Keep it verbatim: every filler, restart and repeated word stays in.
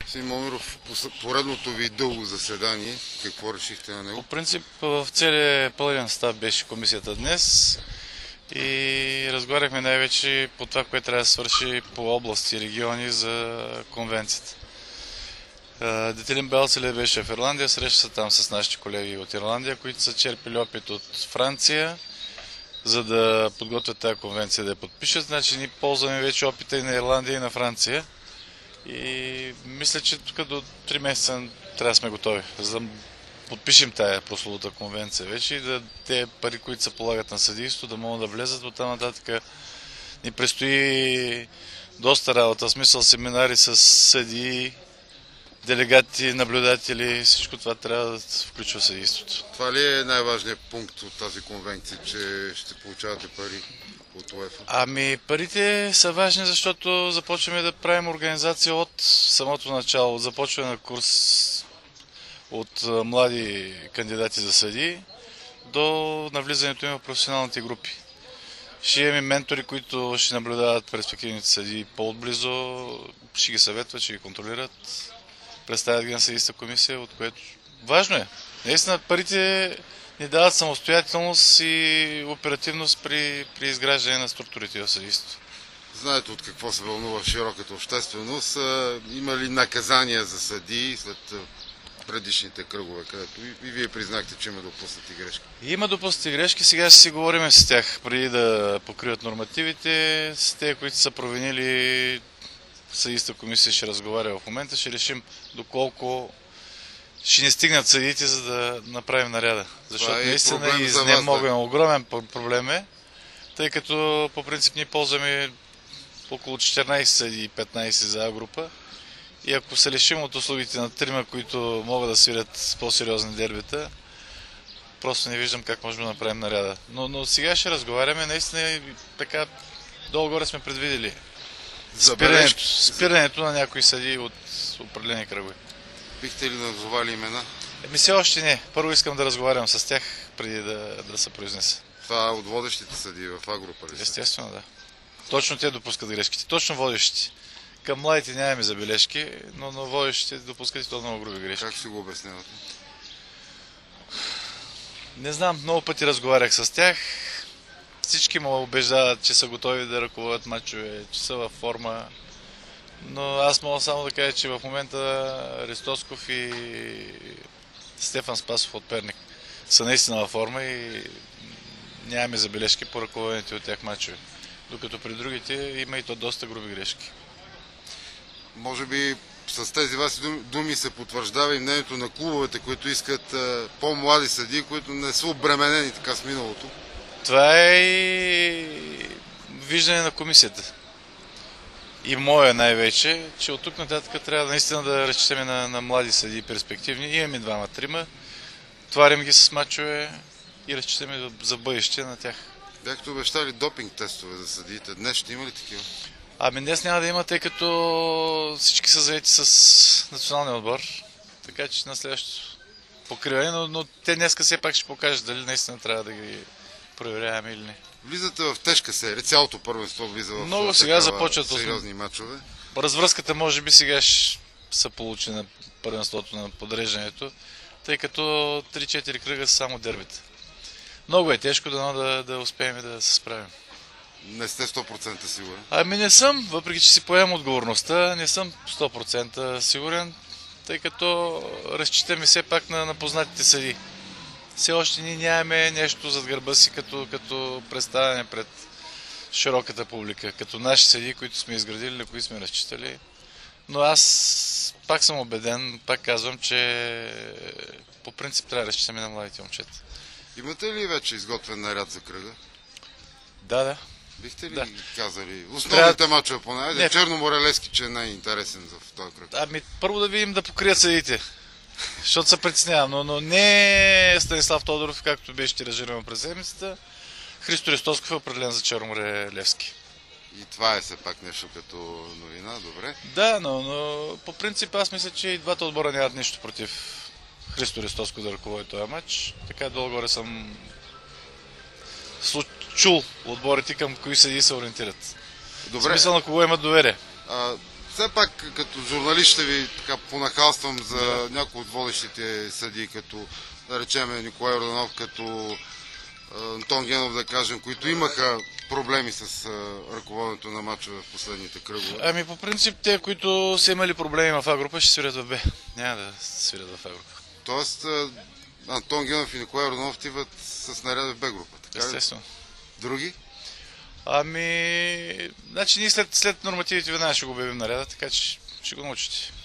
Господин Момиров, поредното ви дълго заседание, какво решихте на него? По принцип в целия пълен състав беше комисията днес и разговаряхме най-вече по това, което трябва да свърши по области и региони за конвенцията. Детелин Белцеле беше в Ирландия, среща се там с нашите колеги от Ирландия, които са черпили опит от Франция, за да подготвят тази конвенция да я подпишат. Значи ние ползваме вече опита и на Ирландия и на Франция. И мисля, че тук до три месеца трябва да сме готови, за да подпишем тая прословута конвенция вече и да те пари, които се полагат на съдийство, да могат да влезат от там нататък. Ни предстои доста работа, в смисъл семинари с съдии, делегати, наблюдатели, всичко това трябва да се включва в съдийството. Това ли е най-важният пункт от тази конвенция, че ще получавате пари от УЕФА? Ами парите са важни, защото започваме да правим организация от самото начало, от започване на курс от млади кандидати за съдии до навлизането им в професионалните групи. Ще имаме ментори, които ще наблюдават перспективните съдии по-отблизо, ще ги съветват, ще ги контролират, представят ги на съдийска комисия, от което важно е. Наистина парите ни дават самостоятелност и оперативност при, при изграждане на структурите в съдийството. Знаете от какво се вълнува широката общественост. Има ли наказания за съдии след предишните кръгове, където и вие признахте, че има допуснати грешки? Има допуснати грешки, сега ще си говорим с тях, преди да покриват нормативите, с те, които са провинили. Съдийска комисия ще разговаря в момента, ще решим доколко ще ни стигнат съдиите, за да направим наряда. Защото е наистина изнемогваме, огромен проблем е, тъй като по принцип ние ползваме около четиринайсет съдии и петнайсет за А група. И ако се лишим от услугите на трима, които могат да свирят по-сериозни дербита, просто не виждам как можем да направим наряда. Но, но сега ще разговаряме, наистина така долу-горе сме предвидели спирането, спирането на някои съдии от определени кръгове. Бихте ли назовали имена? Еми все още не. Първо искам да разговарям с тях, преди да, да се произнеса. Това от водещите съдии в А група ли са? Естествено, да. Точно те допускат грешките. Точно водещите. Към младите нямаме забележки, но на водещите допускат и то много груби грешки. Как си го обяснявате? Не знам, много пъти разговарях с тях. Всички ме убеждават, че са готови да ръководят мачове, че са във форма. Но аз мога само да кажа, че в момента Ристосков и Стефан Спасов от Перник са наистина във форма и нямаме забележки по ръководените от тях мачове. Докато при другите има и то доста груби грешки. Може би с тези ваши думи се потвърждава и мнението на клубовете, които искат по-млади съдии, които не са обременени така с миналото. Това е и виждане на комисията. И моя най-вече, че от тук нататък трябва наистина да разчитаме на, на млади съдии перспективни. Имаме двама-трима, тварим ги с мачове и разчитаме за бъдеще на тях. Бяхте обещали допинг тестове за съдиите. Днес ще има ли такива? Ами днес няма да има, тъй като всички са заети с националния отбор. Така че на следващото покриване, но, но те днеска все пак ще покажат дали наистина трябва да ги проверяваме или не. Влизате в тежка серия, цялото първенство влиза в много сега започват сериозни мачове. Развръзката може би сега ще се получи на първенството на подреждането, тъй като три-четири кръга са само дербита. Много е тежко да, да, да успеем да се справим. Не сте сто процента сигурен? Ами не съм, въпреки че си поемам отговорността, не съм сто процента сигурен, тъй като разчитаме все пак на, на познатите съдии. Все още ние нямаме нещо зад гърба си като, като представяне пред широката публика, като наши съдии, които сме изградили, на които сме разчитали. Но аз пак съм убеден, пак казвам, че по принцип трябва да разчитаме на младите момчета. Имате ли вече изготвен наряд за кръга? Да, да. Бихте ли да. казали? Основните Трябва... мачове поне. Не. Черноморелески, че е най-интересен в този кръг. Ами първо да видим да покрият съдиите. Защото се притеснявам, но, но не Станислав Тодоров, както беше тиражирано през седмицата. Христо Ристосков е определен за Черноморе Левски. И това е все пак нещо като новина, добре? Да, но, но по принцип аз мисля, че и двата отбора нямат нищо против Христо Ристосков да ръководи този матч. Така долу-горе съм чул отборите към кои съдии се ориентират. Добре. В смисъл на кого имат доверие. А, все пак като журналист ще ви така понахалствам за да. някои от водещите съдии, като да речем Николай Йорданов, като Антон Генов, да кажем, които имаха проблеми с ръководенето на мачове в последните кръгове. Ами по принцип те, които са имали проблеми в А група, ще свирят в Б. Няма да свирят в А група. Тоест Антон Генов и Николай Йорданов отиват с наряда в Б група, така Естествено. Ли? Други? Ами, значи ние след, след нормативите веднага ще го обявим наряда, така че ще го научите.